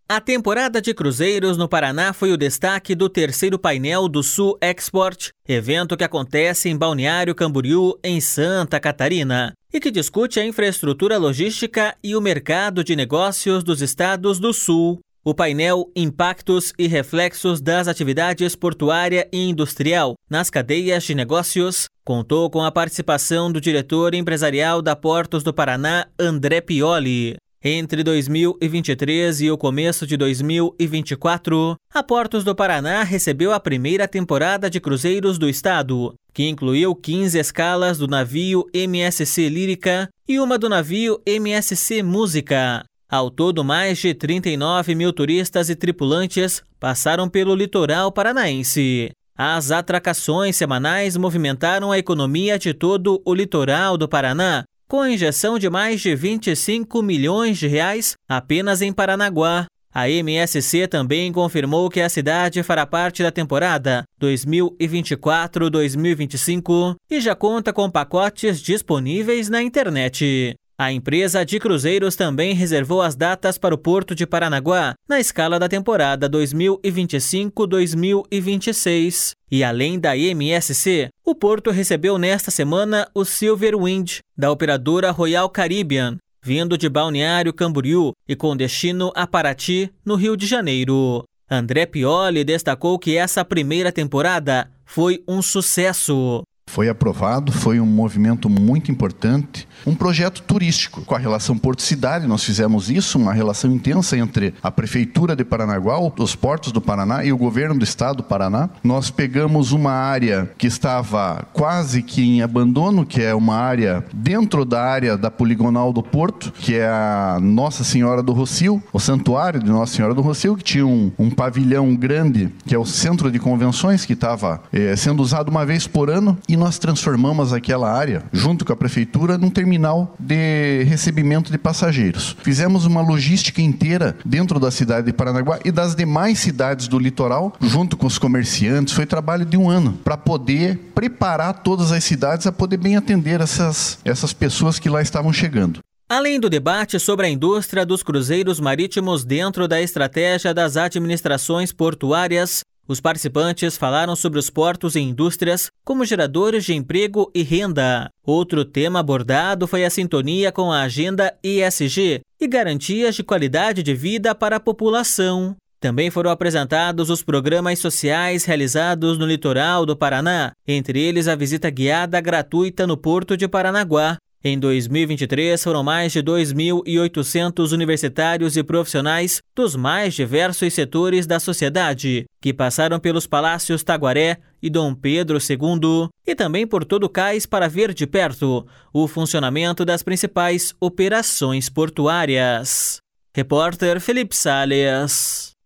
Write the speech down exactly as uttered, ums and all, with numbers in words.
A temporada de cruzeiros no Paraná foi o destaque do terceiro painel do Sul Export, evento que acontece em Balneário Camboriú, em Santa Catarina, e que discute a infraestrutura logística e o mercado de negócios dos estados do Sul. O painel Impactos e Reflexos das Atividades Portuária e Industrial nas Cadeias de Negócios contou com a participação do diretor empresarial da Portos do Paraná, André Pioli. Entre dois mil e vinte e três e o começo de dois mil e vinte e quatro, a Portos do Paraná recebeu a primeira temporada de cruzeiros do estado, que incluiu quinze escalas do navio M S C Lírica e uma do navio M S C Música. Ao todo, mais de trinta e nove mil turistas e tripulantes passaram pelo litoral paranaense. As atracações semanais movimentaram a economia de todo o litoral do Paraná, com a injeção de mais de vinte e cinco milhões de reais apenas em Paranaguá. A M S C também confirmou que a cidade fará parte da temporada dois mil e vinte e quatro a dois mil e vinte e cinco e já conta com pacotes disponíveis na internet. A empresa de cruzeiros também reservou as datas para o Porto de Paranaguá na escala da temporada dois mil e vinte e cinco a dois mil e vinte e seis. E além da M S C, o Porto recebeu nesta semana o Silver Wind, da operadora Royal Caribbean, vindo de Balneário Camboriú e com destino a Paraty, no Rio de Janeiro. André Pioli destacou que essa primeira temporada foi um sucesso. Foi aprovado, foi um movimento muito importante, um projeto turístico. Com a relação Porto-Cidade, nós fizemos isso, uma relação intensa entre a Prefeitura de Paranaguá, os Portos do Paraná e o Governo do Estado do Paraná. Nós pegamos uma área que estava quase que em abandono, que é uma área dentro da área da poligonal do Porto, que é a Nossa Senhora do Rossio, o Santuário de Nossa Senhora do Rossio, que tinha um, um pavilhão grande, que é o centro de convenções, que estava é, sendo usado uma vez por ano, e nós transformamos aquela área, junto com a prefeitura, num terminal de recebimento de passageiros. Fizemos uma logística inteira dentro da cidade de Paranaguá e das demais cidades do litoral, junto com os comerciantes. Foi trabalho de um ano para poder preparar todas as cidades a poder bem atender essas, essas pessoas que lá estavam chegando. Além do debate sobre a indústria dos cruzeiros marítimos dentro da estratégia das administrações portuárias, os participantes falaram sobre os portos e indústrias como geradores de emprego e renda. Outro tema abordado foi a sintonia com a agenda E S G e garantias de qualidade de vida para a população. Também foram apresentados os programas sociais realizados no litoral do Paraná, entre eles a visita guiada gratuita no Porto de Paranaguá. Em dois mil e vinte e três, foram mais de dois mil e oitocentos universitários e profissionais dos mais diversos setores da sociedade, que passaram pelos Palácios Taguaré e Dom Pedro segundo, e também por todo o cais para ver de perto o funcionamento das principais operações portuárias. Repórter Felipe Sales.